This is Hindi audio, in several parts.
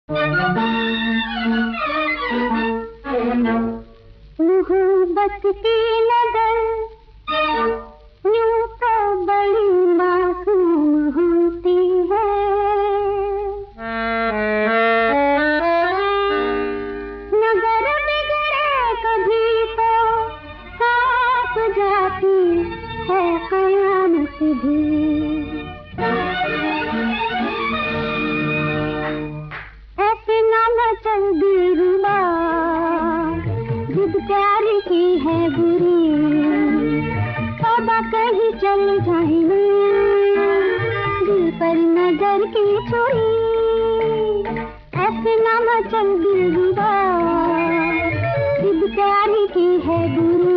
मोहब्बत की नजर यूं तो बड़ी मासूम होती है, नजर बिगड़े कभी तो कांप जाती है कयामत भी। ऐसे ना चल दिलरुबा, जिद प्यार की है बुरी, तौबा कहीं चल जाए ना दिल पर नजर की छुरी। ऐसे ना चल दिलरुबा, जिद प्यार की है बुरी।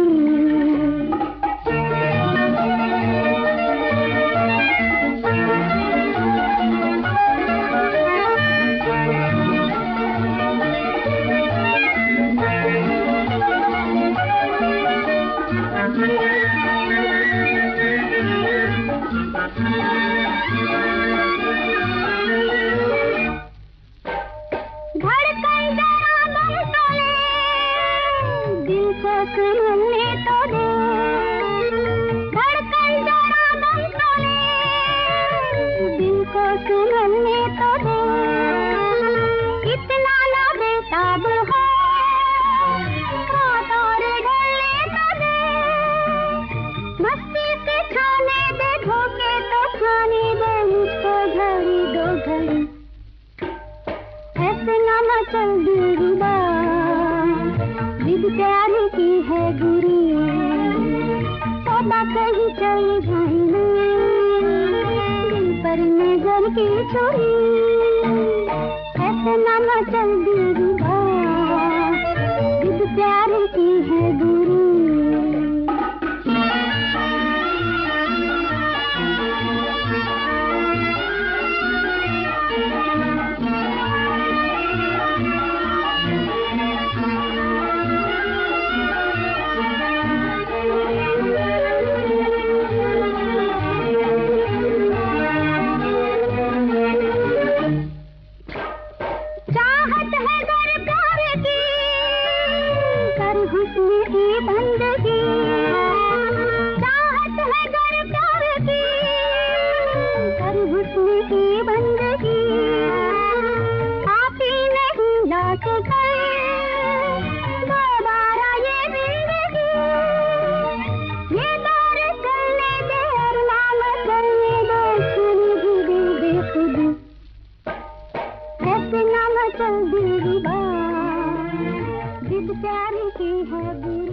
धड़कन जरा दम तो ले, दिल को सुनने तो दे। धड़कन जरा दम तो ले, दिल को सुनने तो दे। इतना ना बेताब हो, रात और ढलने तो दे। मस्ती से खाने दे धोखे तो खाने दे मुझको घड़ी दो घड़ी। ऐसे ना चल दिलरुबा, जिद प्यार की है बुरी, तौबा कहीं चल जाए ना दिल पर नजर की छुरी। ऐसे ना चल दिलरुबा, जिद प्यार की है बुरी। चाहत है गर प्यार की, कर हुस्न की बंदगी। चाहत है गर प्यार की, कर हुस्न की बंदगी। आप ही नहीं लौट गए दोबारा ये जिंदगी। ये दौर चलने दे और नाम चलने दे, खुद भी बेखुदी। ऐसे ना चल दिलरुबा, जिद प्यार की है बुरी।